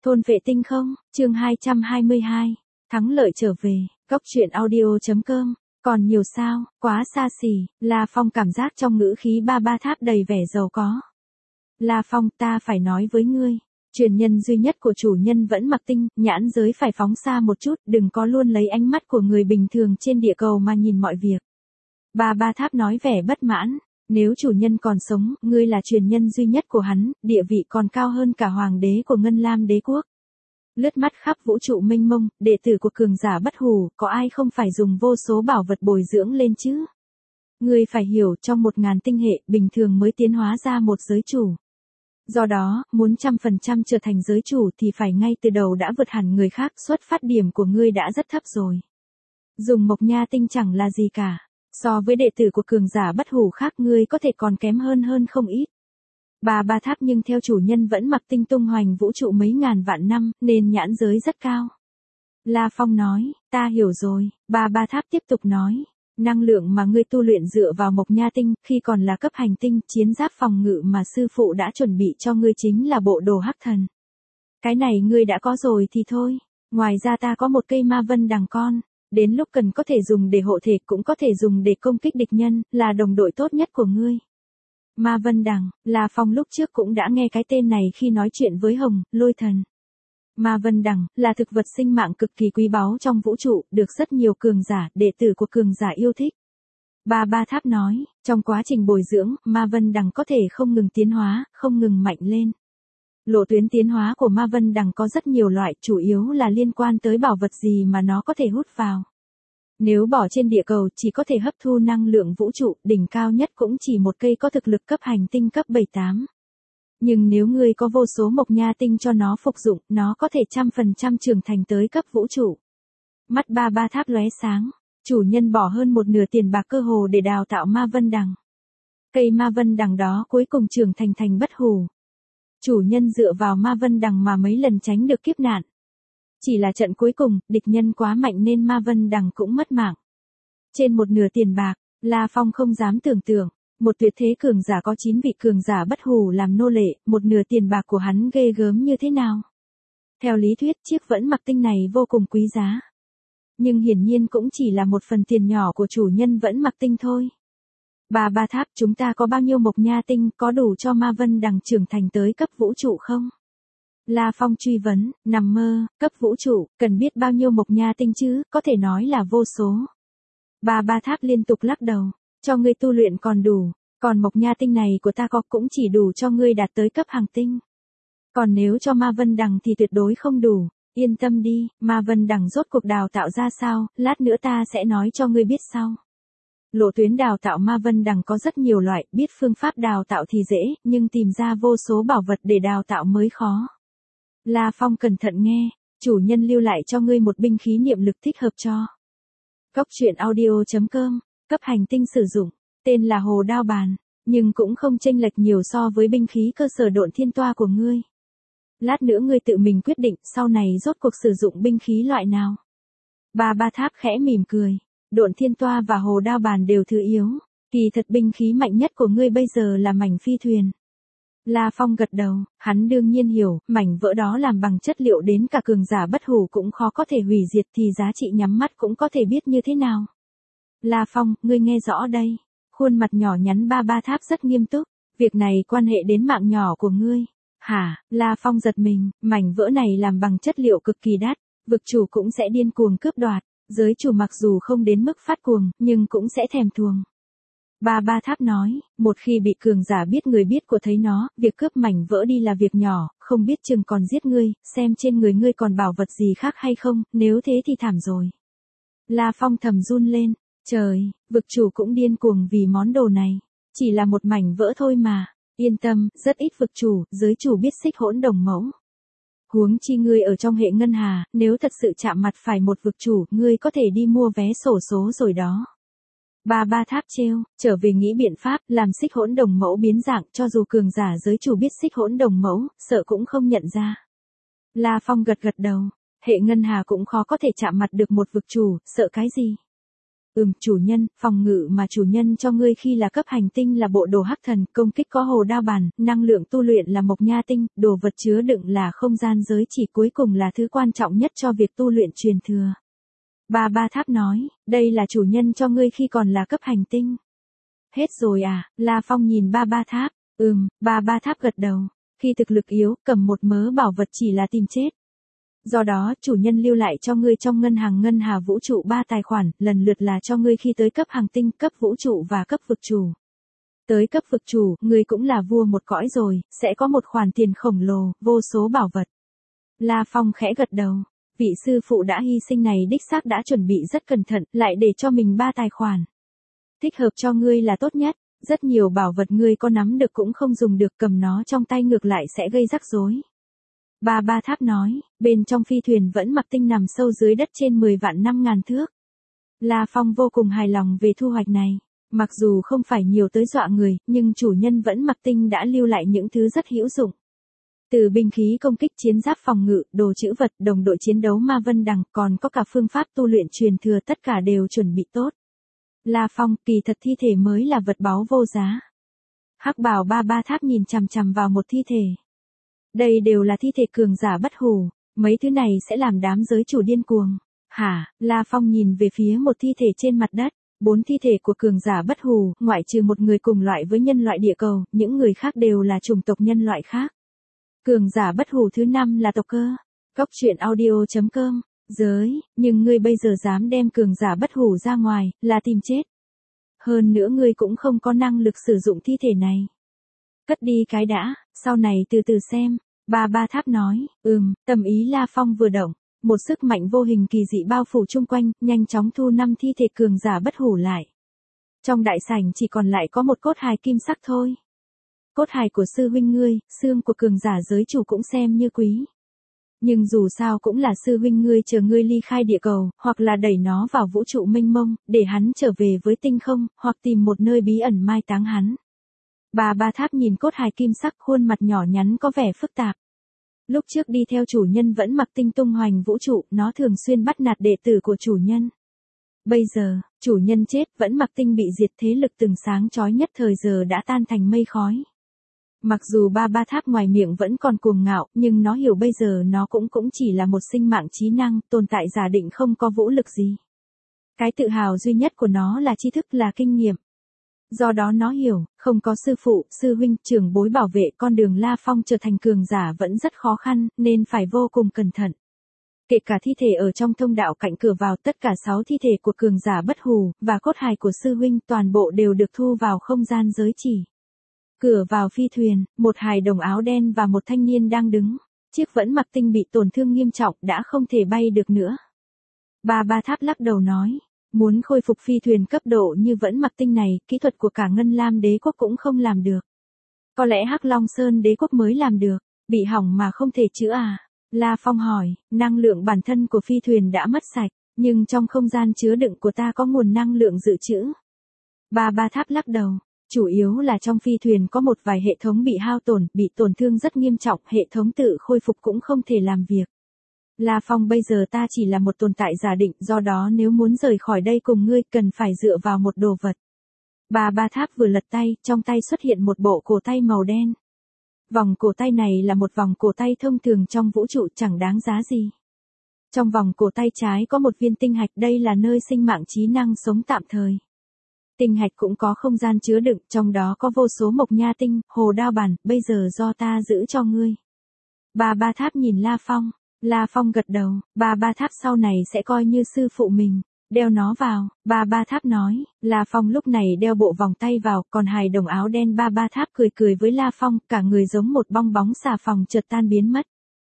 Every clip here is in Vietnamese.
Thôn vệ tinh không, chương 222, thắng lợi trở về, góc truyện audio.com, còn nhiều sao, quá xa xỉ, La Phong cảm giác trong ngữ khí ba tháp đầy vẻ giàu có. La Phong, ta phải nói với ngươi, truyền nhân duy nhất của chủ nhân vẫn mặc tinh, nhãn giới phải phóng xa một chút, đừng có luôn lấy ánh mắt của người bình thường trên địa cầu mà nhìn mọi việc. Ba tháp nói vẻ bất mãn. Nếu chủ nhân còn sống, ngươi là truyền nhân duy nhất của hắn, địa vị còn cao hơn cả hoàng đế của Ngân Lam đế quốc. Lướt mắt khắp vũ trụ mênh mông, đệ tử của cường giả bất hủ, có ai không phải dùng vô số bảo vật bồi dưỡng lên chứ? Ngươi phải hiểu, trong 1000 tinh hệ, bình thường mới tiến hóa ra một giới chủ. Do đó, muốn 100% trở thành giới chủ thì phải ngay từ đầu đã vượt hẳn người khác, xuất phát điểm của ngươi đã rất thấp rồi. Dùng mộc nha tinh chẳng là gì cả. So với đệ tử của cường giả bất hủ khác ngươi có thể còn kém hơn không ít. Ba tháp nhưng theo chủ nhân vẫn mặc tinh tung hoành vũ trụ mấy ngàn vạn năm, nên nhãn giới rất cao. La Phong nói, ta hiểu rồi, ba tháp tiếp tục nói, năng lượng mà ngươi tu luyện dựa vào mộc nha tinh, khi còn là cấp hành tinh, chiến giáp phòng ngự mà sư phụ đã chuẩn bị cho ngươi chính là bộ đồ hắc thần. Cái này ngươi đã có rồi thì thôi, ngoài ra ta có một cây ma vân đằng con. Đến lúc cần có thể dùng để hộ thể cũng có thể dùng để công kích địch nhân, là đồng đội tốt nhất của ngươi. Ma Vân Đằng, La Phong lúc trước cũng đã nghe cái tên này khi nói chuyện với Hồng, Lôi Thần. Ma Vân Đằng, là thực vật sinh mạng cực kỳ quý báu trong vũ trụ, được rất nhiều cường giả, đệ tử của cường giả yêu thích. Ba tháp nói, trong quá trình bồi dưỡng, Ma Vân Đằng có thể không ngừng tiến hóa, không ngừng mạnh lên. Lộ tuyến tiến hóa của Ma Vân Đằng có rất nhiều loại, chủ yếu là liên quan tới bảo vật gì mà nó có thể hút vào. Nếu bỏ trên địa cầu chỉ có thể hấp thu năng lượng vũ trụ, đỉnh cao nhất cũng chỉ một cây có thực lực cấp hành tinh cấp 7-8. Nhưng nếu ngươi có vô số mộc nha tinh cho nó phục dụng, nó có thể 100% trưởng thành tới cấp vũ trụ. Mắt ba tháp lóe sáng, chủ nhân bỏ hơn một nửa tiền bạc cơ hồ để đào tạo Ma Vân Đằng. Cây Ma Vân Đằng đó cuối cùng trưởng thành bất hủ. Chủ nhân dựa vào Ma Vân Đằng mà mấy lần tránh được kiếp nạn. Chỉ là trận cuối cùng, địch nhân quá mạnh nên Ma Vân Đằng cũng mất mạng. Trên một nửa tiền bạc, La Phong không dám tưởng tượng, một tuyệt thế cường giả có 9 vị cường giả bất hủ làm nô lệ, một nửa tiền bạc của hắn ghê gớm như thế nào. Theo lý thuyết chiếc vẫn mặc tinh này vô cùng quý giá. Nhưng hiển nhiên cũng chỉ là một phần tiền nhỏ của chủ nhân vẫn mặc tinh thôi. Ba tháp, chúng ta có bao nhiêu mộc nha tinh, có đủ cho Ma Vân Đằng trưởng thành tới cấp vũ trụ không? La Phong truy vấn, nằm mơ, cấp vũ trụ, cần biết bao nhiêu mộc nha tinh chứ, có thể nói là vô số. Ba tháp liên tục lắc đầu, cho ngươi tu luyện còn đủ, còn mộc nha tinh này của ta có cũng chỉ đủ cho ngươi đạt tới cấp hàng tinh. Còn nếu cho Ma Vân Đằng thì tuyệt đối không đủ, yên tâm đi, Ma Vân Đằng rốt cuộc đào tạo ra sao, lát nữa ta sẽ nói cho ngươi biết sau. Lộ tuyến đào tạo Ma Vân Đằng có rất nhiều loại, biết phương pháp đào tạo thì dễ, nhưng tìm ra vô số bảo vật để đào tạo mới khó. La Phong cẩn thận nghe, chủ nhân lưu lại cho ngươi một binh khí niệm lực thích hợp cho. Góc truyện audio.com, cấp hành tinh sử dụng, tên là Hồ Đao Bàn, nhưng cũng không chênh lệch nhiều so với binh khí cơ sở Độn Thiên Toa của ngươi. Lát nữa ngươi tự mình quyết định sau này rốt cuộc sử dụng binh khí loại nào. Ba tháp khẽ mỉm cười, Độn Thiên Toa và Hồ Đao Bàn đều thứ yếu, kỳ thật binh khí mạnh nhất của ngươi bây giờ là mảnh phi thuyền. La Phong gật đầu, hắn đương nhiên hiểu, mảnh vỡ đó làm bằng chất liệu đến cả cường giả bất hủ cũng khó có thể hủy diệt thì giá trị nhắm mắt cũng có thể biết như thế nào. La Phong, ngươi nghe rõ đây. Khuôn mặt nhỏ nhắn ba tháp rất nghiêm túc, việc này quan hệ đến mạng nhỏ của ngươi. Hả, La Phong giật mình, mảnh vỡ này làm bằng chất liệu cực kỳ đắt, vực chủ cũng sẽ điên cuồng cướp đoạt, giới chủ mặc dù không đến mức phát cuồng, nhưng cũng sẽ thèm thuồng. Ba tháp nói, một khi bị cường giả biết người biết của thấy nó, việc cướp mảnh vỡ đi là việc nhỏ, không biết chừng còn giết ngươi, xem trên người ngươi còn bảo vật gì khác hay không, nếu thế thì thảm rồi. La Phong thầm run lên, trời, vực chủ cũng điên cuồng vì món đồ này, chỉ là một mảnh vỡ thôi mà, yên tâm, rất ít vực chủ, giới chủ biết xích hỗn đồng mẫu. Huống chi ngươi ở trong hệ ngân hà, nếu thật sự chạm mặt phải một vực chủ, ngươi có thể đi mua vé xổ số rồi đó. Ba tháp trêu, trở về nghĩ biện pháp, làm xích hỗn đồng mẫu biến dạng, cho dù cường giả giới chủ biết xích hỗn đồng mẫu, sợ cũng không nhận ra. La Phong gật đầu, hệ ngân hà cũng khó có thể chạm mặt được một vực chủ, sợ cái gì? Chủ nhân, phòng ngự mà chủ nhân cho ngươi khi là cấp hành tinh là bộ đồ hắc thần, công kích có hồ đao bàn, năng lượng tu luyện là mộc nha tinh, đồ vật chứa đựng là không gian giới chỉ, cuối cùng là thứ quan trọng nhất cho việc tu luyện truyền thừa. Ba Tháp nói, đây là chủ nhân cho ngươi khi còn là cấp hành tinh. Hết rồi à, La Phong nhìn Ba Tháp. Ba Tháp gật đầu. Khi thực lực yếu, cầm một mớ bảo vật chỉ là tìm chết. Do đó, chủ nhân lưu lại cho ngươi trong ngân hà vũ trụ 3 tài khoản, lần lượt là cho ngươi khi tới cấp hành tinh, cấp vũ trụ và cấp vực chủ. Tới cấp vực chủ, ngươi cũng là vua một cõi rồi, sẽ có một khoản tiền khổng lồ, vô số bảo vật. La Phong khẽ gật đầu. Vị sư phụ đã hy sinh này đích xác đã chuẩn bị rất cẩn thận, lại để cho mình 3 tài khoản. Thích hợp cho ngươi là tốt nhất, rất nhiều bảo vật ngươi có nắm được cũng không dùng được, cầm nó trong tay ngược lại sẽ gây rắc rối. Ba Tháp nói, bên trong phi thuyền vẫn mặc tinh nằm sâu dưới đất trên 10 vạn 5.000 thước. La Phong vô cùng hài lòng về thu hoạch này. Mặc dù không phải nhiều tới dọa người, nhưng chủ nhân vẫn mặc tinh đã lưu lại những thứ rất hữu dụng. Từ binh khí công kích, chiến giáp phòng ngự, đồ trữ vật, đồng đội chiến đấu ma vân đằng, còn có cả phương pháp tu luyện truyền thừa, tất cả đều chuẩn bị tốt. La Phong, kỳ thật thi thể mới là vật báu vô giá. Hắc Bảo Ba Tháp nhìn chằm chằm vào một thi thể. Đây đều là thi thể cường giả bất hủ, mấy thứ này sẽ làm đám giới chủ điên cuồng. Hả? La Phong nhìn về phía một thi thể trên mặt đất. 4 thi thể của cường giả bất hủ, ngoại trừ một người cùng loại với nhân loại địa cầu, những người khác đều là chủng tộc nhân loại khác. Cường giả bất hủ thứ 5 là tộc cơ. Cóc truyện audio.com. Giới, nhưng ngươi bây giờ dám đem cường giả bất hủ ra ngoài, là tìm chết. Hơn nữa ngươi cũng không có năng lực sử dụng thi thể này. Cất đi cái đã, sau này từ từ xem. Ba Tháp nói, tâm ý La Phong vừa động. Một sức mạnh vô hình kỳ dị bao phủ chung quanh, nhanh chóng thu 5 thi thể cường giả bất hủ lại. Trong đại sảnh chỉ còn lại có một cốt hài kim sắc thôi. Cốt hài của sư huynh ngươi, xương của cường giả giới chủ cũng xem như quý. Nhưng dù sao cũng là sư huynh ngươi, chờ ngươi ly khai địa cầu, hoặc là đẩy nó vào vũ trụ mênh mông, để hắn trở về với tinh không, hoặc tìm một nơi bí ẩn mai táng hắn. Ba Tháp nhìn cốt hài kim sắc, khuôn mặt nhỏ nhắn có vẻ phức tạp. Lúc trước đi theo chủ nhân vẫn mặc tinh tung hoành vũ trụ, nó thường xuyên bắt nạt đệ tử của chủ nhân. Bây giờ, chủ nhân chết, vẫn mặc tinh bị diệt, thế lực từng sáng chói nhất thời giờ đã tan thành mây khói. Mặc dù Ba Tháp ngoài miệng vẫn còn cuồng ngạo, nhưng nó hiểu bây giờ nó cũng chỉ là một sinh mạng trí năng, tồn tại giả định không có vũ lực gì. Cái tự hào duy nhất của nó là tri thức, là kinh nghiệm. Do đó nó hiểu, không có sư phụ, sư huynh, trưởng bối bảo vệ, con đường La Phong trở thành cường giả vẫn rất khó khăn, nên phải vô cùng cẩn thận. Kể cả thi thể ở trong thông đạo cạnh cửa vào, tất cả 6 thi thể của cường giả bất hủ, và cốt hài của sư huynh, toàn bộ đều được thu vào không gian giới chỉ. Cửa vào phi thuyền, một hài đồng áo đen và một thanh niên đang đứng. Chiếc vẫn mặc tinh bị tổn thương nghiêm trọng, đã không thể bay được nữa. Ba Tháp lắc đầu nói, muốn khôi phục phi thuyền cấp độ như vẫn mặc tinh này, kỹ thuật của cả Ngân Lam đế quốc cũng không làm được. Có lẽ Hắc Long Sơn đế quốc mới làm được, bị hỏng mà không thể chữa à? La Phong hỏi, năng lượng bản thân của phi thuyền đã mất sạch, nhưng trong không gian chứa đựng của ta có nguồn năng lượng dự trữ. Ba Tháp lắc đầu, chủ yếu là trong phi thuyền có một vài hệ thống bị hao tổn, bị tổn thương rất nghiêm trọng, hệ thống tự khôi phục cũng không thể làm việc. La Phong, bây giờ ta chỉ là một tồn tại giả định, do đó nếu muốn rời khỏi đây cùng ngươi cần phải dựa vào một đồ vật. Ba Tháp vừa lật tay, trong tay xuất hiện một bộ cổ tay màu đen. Vòng cổ tay này là một vòng cổ tay thông thường trong vũ trụ, chẳng đáng giá gì. Trong vòng cổ tay trái có một viên tinh hạch, đây là nơi sinh mạng trí năng sống tạm thời. Tinh hạch cũng có không gian chứa đựng, trong đó có vô số mộc nha tinh, hồ đao bàn, bây giờ do ta giữ cho ngươi. Ba Tháp nhìn La Phong. La Phong gật đầu, Ba Tháp sau này sẽ coi như sư phụ mình, đeo nó vào. Ba Tháp nói. La Phong lúc này đeo bộ vòng tay vào, còn hài đồng áo đen Ba Tháp cười với La Phong, cả người giống một bong bóng xà phòng chợt tan biến mất.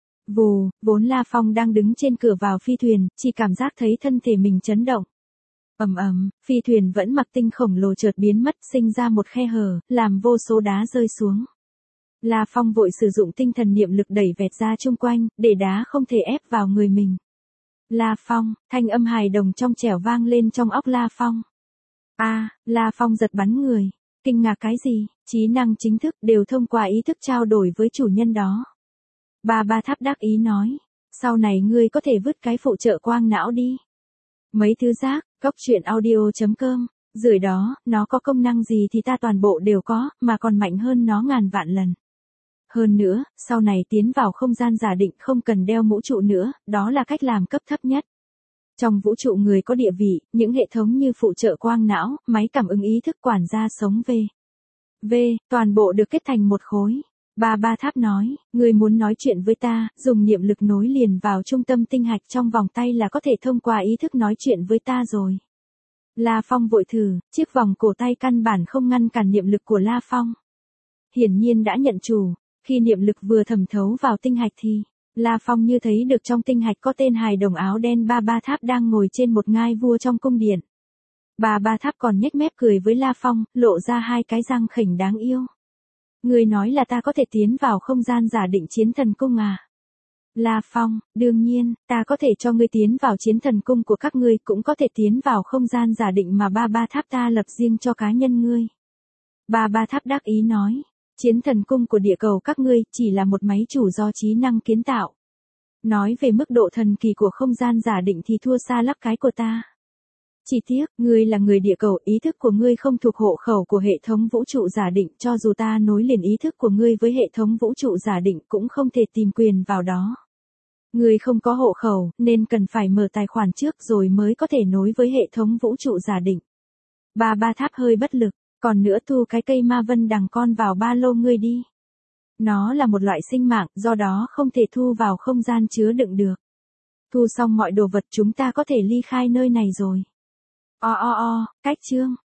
Vù, vốn La Phong đang đứng trên cửa vào phi thuyền, chỉ cảm giác thấy thân thể mình chấn động. Phi thuyền vẫn mặc tinh khổng lồ chợt biến mất, sinh ra một khe hở, làm vô số đá rơi xuống. La Phong vội sử dụng tinh thần niệm lực đẩy vẹt ra chung quanh, để đá không thể ép vào người mình. La Phong, thanh âm hài đồng trong trẻo vang lên trong óc La Phong. La Phong giật bắn người. Kinh ngạc cái gì? Trí năng chính thức đều thông qua ý thức trao đổi với chủ nhân đó. Ba Tháp đắc ý nói. Sau này ngươi có thể vứt cái phụ trợ quang não đi. Mấy thứ rác, Cóc truyện audio.com, rưởi đó, nó có công năng gì thì ta toàn bộ đều có, mà còn mạnh hơn nó ngàn vạn lần. Hơn nữa, sau này tiến vào không gian giả định không cần đeo mũ trụ nữa, đó là cách làm cấp thấp nhất. Trong vũ trụ người có địa vị, những hệ thống như phụ trợ quang não, máy cảm ứng ý thức quản gia sống v. Toàn bộ được kết thành một khối. Ba Tháp nói, người muốn nói chuyện với ta, dùng niệm lực nối liền vào trung tâm tinh hạch trong vòng tay là có thể thông qua ý thức nói chuyện với ta rồi. La Phong vội thử, chiếc vòng cổ tay căn bản không ngăn cản niệm lực của La Phong. Hiển nhiên đã nhận chủ, khi niệm lực vừa thẩm thấu vào tinh hạch thì, La Phong như thấy được trong tinh hạch có tên hài đồng áo đen Ba Tháp đang ngồi trên một ngai vua trong cung điện. Ba Tháp còn nhếch mép cười với La Phong, lộ ra hai cái răng khểnh đáng yêu. Người nói là ta có thể tiến vào không gian giả định chiến thần cung à? La Phong, đương nhiên, ta có thể cho ngươi tiến vào chiến thần cung của các ngươi, cũng có thể tiến vào không gian giả định mà Ba Tháp ta lập riêng cho cá nhân ngươi. Ba Tháp đắc ý nói, chiến thần cung của địa cầu các ngươi chỉ là một máy chủ do trí năng kiến tạo. Nói về mức độ thần kỳ của không gian giả định thì thua xa lắc cái của ta. Chỉ tiếc, ngươi là người địa cầu, ý thức của ngươi không thuộc hộ khẩu của hệ thống vũ trụ giả định, cho dù ta nối liền ý thức của ngươi với hệ thống vũ trụ giả định cũng không thể tìm quyền vào đó. Ngươi không có hộ khẩu, nên cần phải mở tài khoản trước rồi mới có thể nối với hệ thống vũ trụ giả định. Ba Tháp hơi bất lực, còn nữa thu cái cây ma vân đằng con vào ba lô ngươi đi. Nó là một loại sinh mạng, do đó không thể thu vào không gian chứa đựng được. Thu xong mọi đồ vật chúng ta có thể ly khai nơi này rồi. Cách chương.